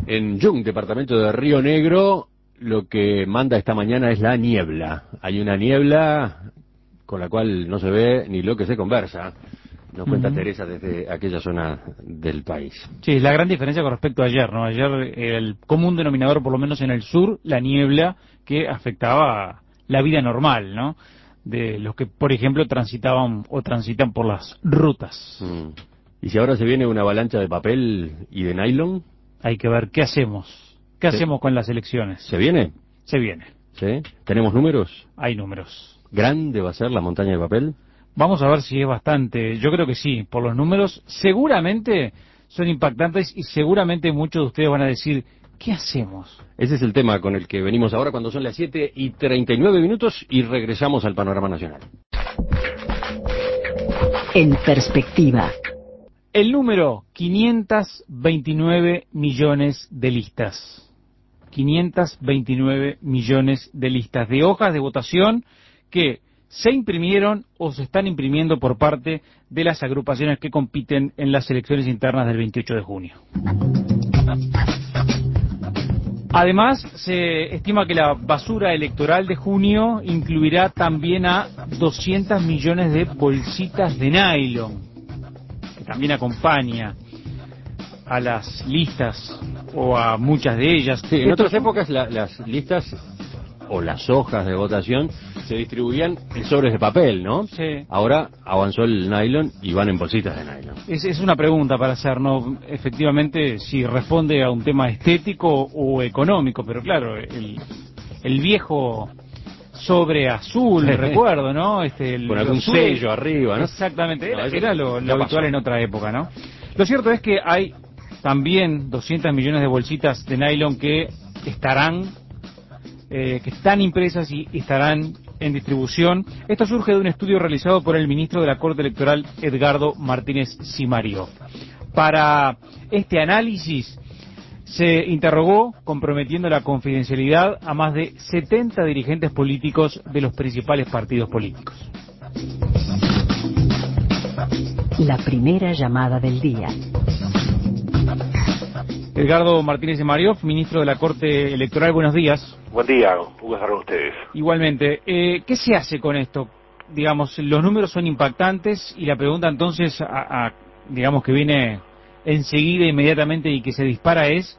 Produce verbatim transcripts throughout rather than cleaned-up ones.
En Yung, departamento de Río Negro, lo que manda esta mañana es la niebla. Hay una niebla con la cual no se ve ni lo que se conversa. Nos cuenta uh-huh. Teresa desde aquella zona del país. Sí, es la gran diferencia con respecto a ayer, ¿no? Ayer el común denominador, por lo menos en el sur, la niebla que afectaba la vida normal, ¿no? De los que, por ejemplo, transitaban o transitan por las rutas. Mm. ¿Y si ahora se viene una avalancha de papel y de nylon? Hay que ver qué hacemos. ¿Qué ¿Se... hacemos con las elecciones? ¿Se viene? Se viene. ¿Sí? ¿Tenemos números? Hay números. ¿Grande va a ser la montaña de papel? Vamos a ver si es bastante. Yo creo que sí, por los números. Seguramente son impactantes y seguramente muchos de ustedes van a decir, ¿qué hacemos? Ese es el tema con el que venimos ahora cuando son las siete y treinta y nueve minutos y regresamos al panorama nacional. En perspectiva. El número, quinientos veintinueve millones de listas. quinientos veintinueve millones de listas de hojas de votación que se imprimieron o se están imprimiendo por parte de las agrupaciones que compiten en las elecciones internas del veintiocho de junio. Además, se estima que la basura electoral de junio incluirá también a doscientos millones de bolsitas de nylon, que también acompaña a las listas o a muchas de ellas. Sí, en otras épocas la, las listas o las hojas de votación se distribuían en sobres de papel, ¿no? Sí. Ahora avanzó el nylon y van en bolsitas de nylon. Es, es una pregunta para hacer, ¿no? Efectivamente, si responde a un tema estético o económico, pero claro, el, el viejo sobre azul, recuerdo, ¿no? Este, el, con algún azul, sello arriba, ¿no? Exactamente, era, no, era lo, lo habitual en otra época, ¿no? Lo cierto es que hay también doscientos millones de bolsitas de nylon que estarán, eh, que están impresas y estarán en distribución. Esto surge de un estudio realizado por el ministro de la Corte Electoral, Edgardo Martínez Simariov. Para este análisis se interrogó, comprometiendo la confidencialidad, a más de setenta dirigentes políticos de los principales partidos políticos. La primera llamada del día. Edgardo Martínez Simariov, ministro de la Corte Electoral, buenos días. Buen día, un gusto estar con ustedes. Igualmente, eh, ¿qué se hace con esto? Digamos, los números son impactantes y la pregunta entonces, a, a, digamos que viene enseguida, inmediatamente y que se dispara es,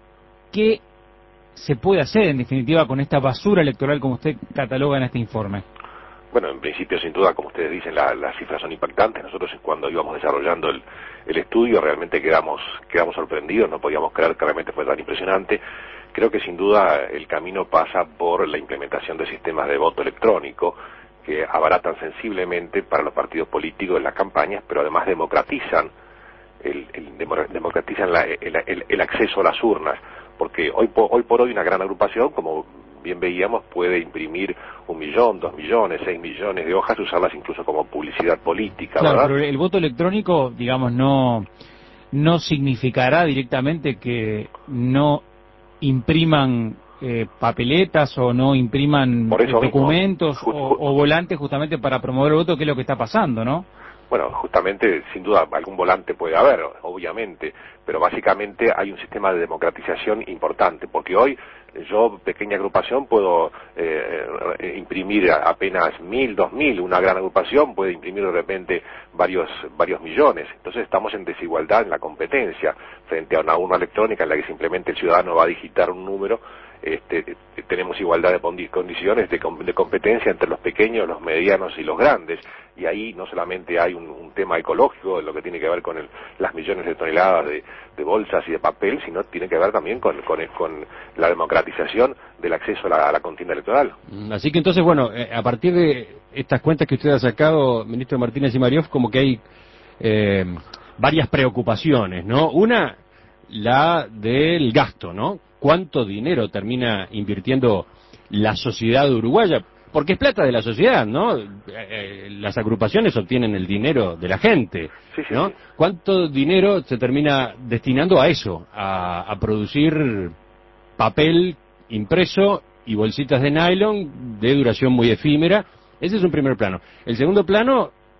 ¿qué se puede hacer en definitiva con esta basura electoral como usted cataloga en este informe? Bueno, en principio, sin duda, como ustedes dicen, la, las cifras son impactantes. Nosotros cuando íbamos desarrollando el, el estudio realmente quedamos, quedamos sorprendidos, no podíamos creer que realmente fue tan impresionante. Creo que sin duda el camino pasa por la implementación de sistemas de voto electrónico que abaratan sensiblemente para los partidos políticos en las campañas, pero además democratizan el, el, democratizan la, el, el, el acceso a las urnas, porque hoy por, hoy por hoy una gran agrupación, como bien veíamos, puede imprimir un millón, dos millones, seis millones de hojas y usarlas incluso como publicidad política, claro, ¿verdad? Pero el voto electrónico, digamos, no, no significará directamente que no impriman eh, papeletas o no impriman Por eso eh, documentos mismo, o, o volantes justamente para promover el voto, que es lo que está pasando, ¿no? Bueno, justamente, sin duda, algún volante puede haber, obviamente, pero básicamente hay un sistema de democratización importante, porque hoy yo, pequeña agrupación, puedo eh, imprimir apenas mil, dos mil, una gran agrupación puede imprimir de repente varios varios millones. Entonces estamos en desigualdad en la competencia frente a una urna electrónica en la que simplemente el ciudadano va a digitar un número. Este, tenemos igualdad de condiciones de, de competencia entre los pequeños, los medianos y los grandes, y ahí no solamente hay un, un tema ecológico, lo que tiene que ver con el, las millones de toneladas de, de bolsas y de papel, sino tiene que ver también con, con, con la democratización del acceso a la, a la contienda electoral. Así que entonces, bueno, a partir de estas cuentas que usted ha sacado, ministro Martínez Simariov, como que hay eh, varias preocupaciones, ¿no? Una, la del gasto, ¿no? ¿Cuánto dinero termina invirtiendo la sociedad uruguaya? Porque es plata de la sociedad, ¿no? Eh, las agrupaciones obtienen el dinero de la gente, sí, sí, ¿no? Sí. ¿Cuánto dinero se termina destinando a eso? A, a producir papel impreso y bolsitas de nylon de duración muy efímera. Ese es un primer plano. El segundo plano,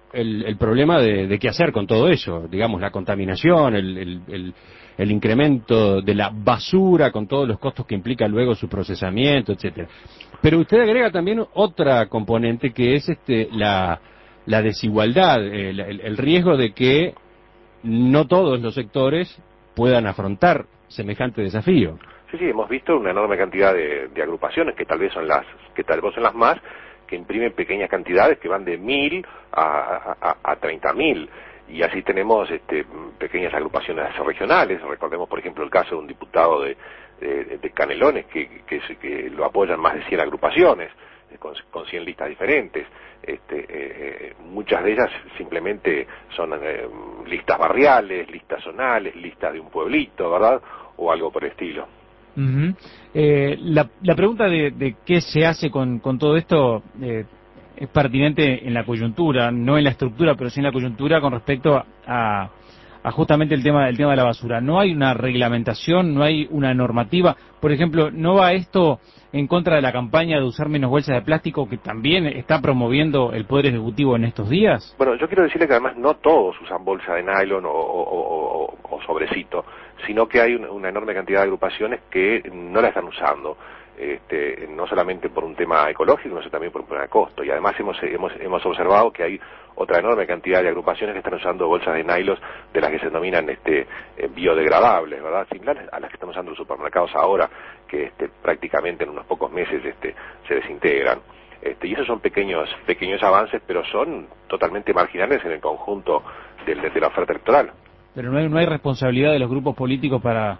el, el problema de, de qué hacer con todo eso, digamos, la contaminación, el, el, el, el incremento de la basura con todos los costos que implica luego su procesamiento, etcétera. Pero usted agrega también otra componente que es este la, la desigualdad, el, el, el riesgo de que no todos los sectores puedan afrontar semejante desafío. Sí, sí, hemos visto una enorme cantidad de, de agrupaciones que tal vez son las que tal vez son las más, que imprimen pequeñas cantidades que van de mil a, a, a treinta mil. Y así tenemos este, pequeñas agrupaciones regionales. Recordemos, por ejemplo, el caso de un diputado de, de, de Canelones que, que, que lo apoyan más de cien agrupaciones, con, con cien listas diferentes. Este, eh, muchas de ellas simplemente son eh, listas barriales, listas zonales, listas de un pueblito, ¿verdad? O algo por el estilo. Uh-huh. eh, la, la pregunta de, de qué se hace con, con todo esto eh, es pertinente en la coyuntura, no en la estructura, pero sí en la coyuntura con respecto a, a justamente el tema, el tema de la basura. No hay una reglamentación, no hay una normativa. Por ejemplo, ¿no va esto en contra de la campaña de usar menos bolsas de plástico que también está promoviendo el Poder Ejecutivo en estos días? Bueno, yo quiero decirle que además no todos usan bolsa de nylon o, o, o, o sobrecito, sino que hay una, una enorme cantidad de agrupaciones que no la están usando. Este, no solamente por un tema ecológico, sino también por un tema de costo. Y además hemos, hemos, hemos observado que hay otra enorme cantidad de agrupaciones que están usando bolsas de nylon de las que se denominan este, eh, biodegradables, ¿verdad? Similares a las que están usando los supermercados ahora, que este, prácticamente en unos pocos meses este, se desintegran. Este, y esos son pequeños pequeños avances, pero son totalmente marginales en el conjunto de, de, de la oferta electoral. Pero no hay, no hay responsabilidad de los grupos políticos para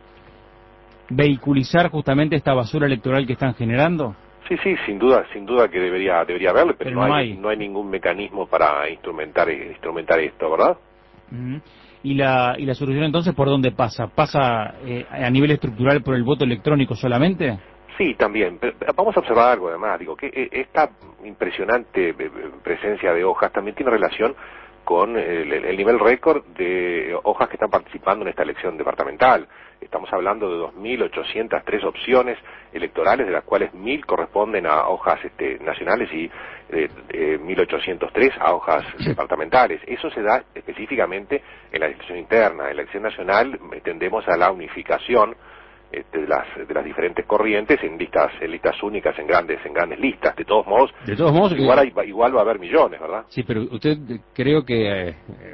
vehiculizar justamente esta basura electoral que están generando. Sí, sí, sin duda, sin duda que debería debería haberle, pero, pero no, no hay, hay no hay ningún mecanismo para instrumentar instrumentar esto, ¿verdad? Uh-huh. Y la y la solución entonces, ¿por dónde pasa? ¿Pasa eh, a nivel estructural por el voto electrónico solamente? Sí, también. Pero vamos a observar algo además, digo, que esta impresionante presencia de hojas también tiene relación con el, el nivel récord de hojas que están participando en esta elección departamental. Estamos hablando de dos mil ochocientas tres opciones electorales, de las cuales mil corresponden a hojas este, nacionales y eh, eh, mil ochocientos tres a hojas departamentales. Eso se da específicamente en la elección interna. En la elección nacional tendemos a la unificación Este, de las de las diferentes corrientes en listas en listas únicas, en grandes en grandes listas. De todos modos, de todos modos igual hay, hay, igual va a haber millones, ¿verdad? Sí, pero usted creo que eh,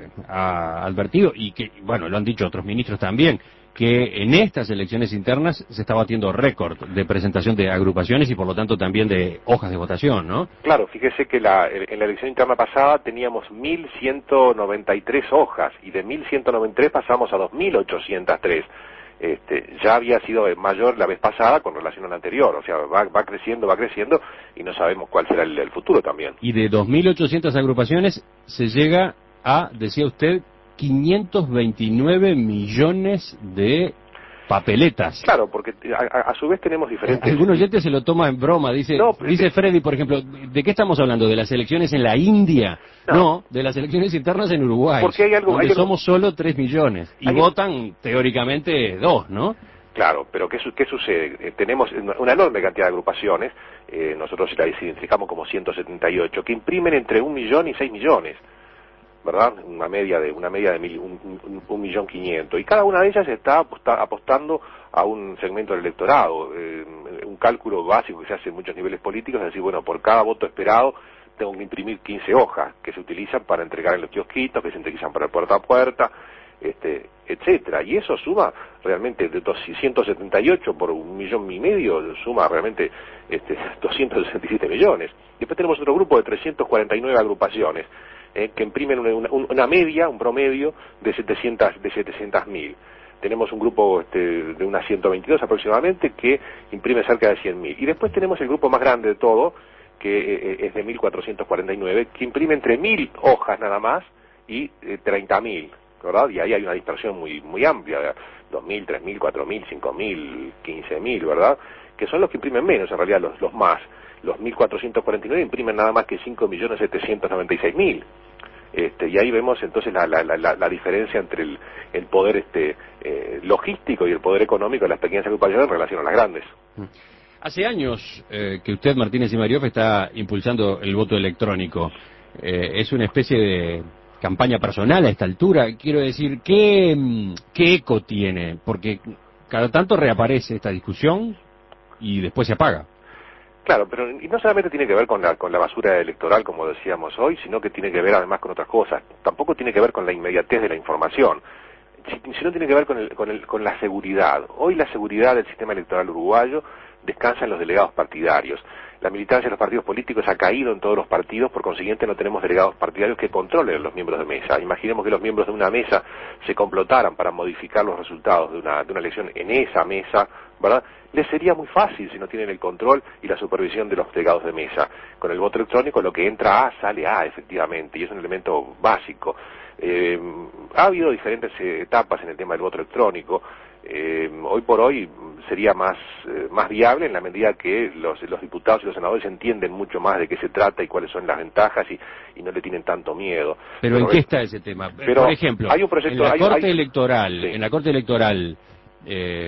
ha advertido, y que bueno, lo han dicho otros ministros también, que en estas elecciones internas se está batiendo récord de presentación de agrupaciones y por lo tanto también de hojas de votación, ¿no? Claro, fíjese que la, en la elección interna pasada teníamos mil ciento noventa y tres hojas y de mil ciento noventa y tres pasamos a dos mil ochocientos tres. Este, ya había sido mayor la vez pasada con relación a la anterior, o sea, va, va creciendo, va creciendo y no sabemos cuál será el, el futuro también. Y de dos mil ochocientas agrupaciones se llega a, decía usted, quinientos veintinueve millones de papeletas. Claro, porque a, a su vez tenemos diferentes... Algunos oyentes se lo toma en broma, dice no, dice Freddy, por ejemplo, ¿de qué estamos hablando? ¿De las elecciones en la India? No, no de las elecciones internas en Uruguay, porque hay algo, donde hay algo... somos solo tres millones y hay... votan teóricamente dos, ¿no? Claro, pero ¿qué, qué sucede? Eh, tenemos una enorme cantidad de agrupaciones, eh, nosotros la identificamos como ciento setenta y ocho, que imprimen entre un millón y seis millones. ¿Verdad? Una media de una media de mil, un, un, un millón quinientos, y cada una de ellas está aposta, apostando a un segmento del electorado. Eh, un cálculo básico que se hace en muchos niveles políticos es decir, bueno, por cada voto esperado tengo que imprimir quince hojas que se utilizan para entregar en los kiosquitos, que se utilizan para el puerta a puerta, este, etcétera. Y eso suma realmente de ciento setenta y ocho por un millón y medio, suma realmente este, doscientos sesenta y siete millones. Después tenemos otro grupo de trescientas cuarenta y nueve agrupaciones Eh, que imprimen una, una, una media, un promedio de setecientos mil. Tenemos un grupo este, de unas ciento veintidós aproximadamente que imprime cerca de cien mil. Y después tenemos el grupo más grande de todo, que eh, es de mil cuatrocientos cuarenta y nueve, que imprime entre mil hojas nada más y eh, treinta mil, ¿verdad? Y ahí hay una dispersión muy muy amplia, dos mil, tres mil, cuatro mil, cinco mil, quince mil, ¿verdad? Que son los que imprimen menos, en realidad los, los más. Los mil cuatrocientos cuarenta y nueve imprimen nada más que cinco millones setecientos noventa y seis mil. Este, y ahí vemos entonces la, la, la, la diferencia entre el, el poder este, eh, logístico y el poder económico de las pequeñas agrupaciones en relación a las grandes. Hace años eh, que usted, Martínez y Marioff, está impulsando el voto electrónico. eh, es una especie de campaña personal a esta altura. Quiero decir, ¿qué, qué eco tiene? Porque cada tanto reaparece esta discusión y después se apaga. Claro, pero y no solamente tiene que ver con la con la basura electoral, como decíamos hoy, sino que tiene que ver además con otras cosas. Tampoco tiene que ver con la inmediatez de la información, sino tiene que ver con el, con el, con la seguridad. Hoy la seguridad del sistema electoral uruguayo descansa en los delegados partidarios. La militancia de los partidos políticos ha caído en todos los partidos, por consiguiente no tenemos delegados partidarios que controlen a los miembros de mesa. Imaginemos que los miembros de una mesa se complotaran para modificar los resultados de una, de una elección en esa mesa, ¿verdad? Les sería muy fácil si no tienen el control y la supervisión de los delegados de mesa. Con el voto electrónico lo que entra A sale A, efectivamente, y es un elemento básico. Eh, ha habido diferentes eh, etapas en el tema del voto electrónico. Eh, hoy por hoy sería más eh, más viable en la medida que los, los diputados y los senadores entienden mucho más de qué se trata y cuáles son las ventajas y, y no le tienen tanto miedo. Pero, pero ¿en qué está ese tema? Pero por ejemplo, hay un proyecto, en la hay, corte hay, electoral, sí. en la corte electoral, eh,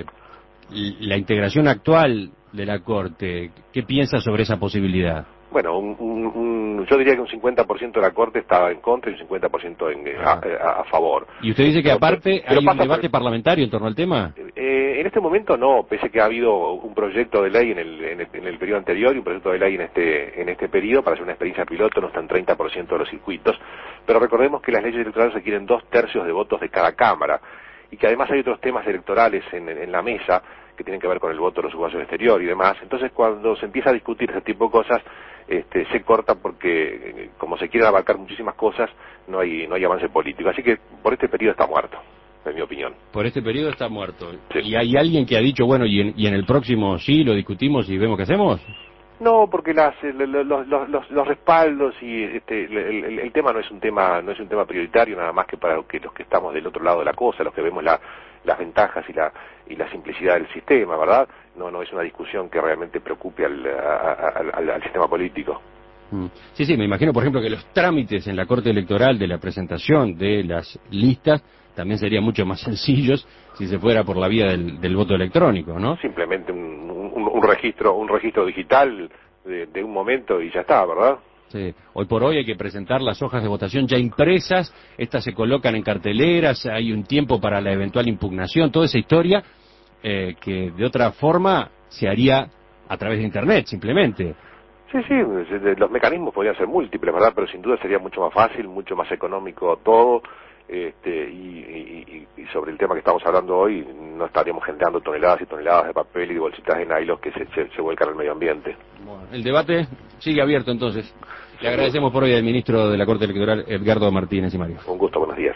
la integración actual de la corte, ¿qué piensa sobre esa posibilidad? Bueno, un, un, un, yo diría que un cincuenta por ciento de la Corte estaba en contra y un cincuenta por ciento en, ah. a, a, a favor. ¿Y usted dice que pero, aparte pero hay un debate por, parlamentario en torno al tema? Eh, en este momento no, pese que ha habido un proyecto de ley en el, en el, en el periodo anterior y un proyecto de ley en este en este periodo para hacer una experiencia piloto, no están treinta por ciento de los circuitos, pero recordemos que las leyes electorales requieren dos tercios de votos de cada Cámara y que además hay otros temas electorales en, en, en la mesa que tienen que ver con el voto de los uruguayos del exterior y demás. Entonces, cuando se empieza a discutir ese tipo de cosas, este, se corta porque, como se quieren abarcar muchísimas cosas, no hay no hay avance político. Así que, por este periodo está muerto, en mi opinión. Por este periodo está muerto. Sí. ¿Y hay alguien que ha dicho, bueno, y en, y en el próximo sí lo discutimos y vemos qué hacemos? No, porque las, los, los, los, los respaldos y este, el, el, el tema no es un tema no es un tema prioritario nada más que para que los que estamos del otro lado de la cosa, los que vemos la, las ventajas y la y la simplicidad del sistema, ¿verdad? No no es una discusión que realmente preocupe al, al, al, al sistema político. Sí, sí, me imagino, por ejemplo, que los trámites en la Corte Electoral de la presentación de las listas también serían mucho más sencillos si se fuera por la vía del, del voto electrónico, ¿no? Simplemente un, un, un registro un registro digital de, de un momento y ya está, ¿verdad? Sí. Hoy por hoy hay que presentar las hojas de votación ya impresas, estas se colocan en carteleras, hay un tiempo para la eventual impugnación, toda esa historia eh, que de otra forma se haría a través de Internet, simplemente. Sí, sí, los mecanismos podrían ser múltiples, ¿verdad? Pero sin duda sería mucho más fácil, mucho más económico todo, este, y, y, y sobre el tema que estamos hablando hoy, no estaríamos generando toneladas y toneladas de papel y de bolsitas de nylon que se, se, se vuelcan al medio ambiente. Bueno, el debate sigue abierto entonces. Le agradecemos por hoy al ministro de la Corte Electoral, Edgardo Martínez y Mario. Un gusto, buenos días.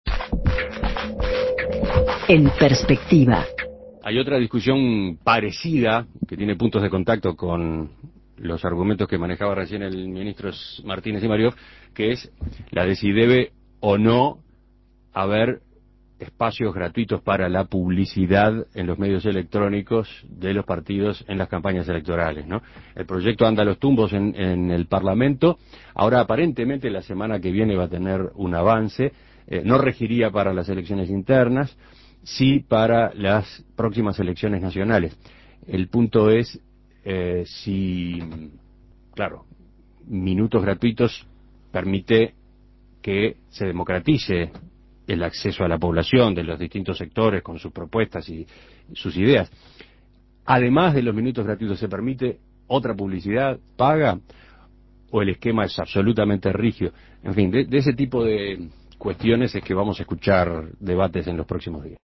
En perspectiva. Hay otra discusión parecida que tiene puntos de contacto con los argumentos que manejaba recién el ministro Martínez y Mario, que es la de si debe o no haber espacios gratuitos para la publicidad en los medios electrónicos de los partidos en las campañas electorales, ¿no? El proyecto anda a los tumbos en, en el Parlamento. Ahora aparentemente la semana que viene va a tener un avance. Eh, no regiría para las elecciones internas, sí para las próximas elecciones nacionales. El punto es eh, si, claro, minutos gratuitos permite que se democratice el acceso a la población de los distintos sectores con sus propuestas y sus ideas. Además de los minutos gratuitos, ¿se permite otra publicidad paga o el esquema es absolutamente rígido? En fin, de, de ese tipo de cuestiones es que vamos a escuchar debates en los próximos días.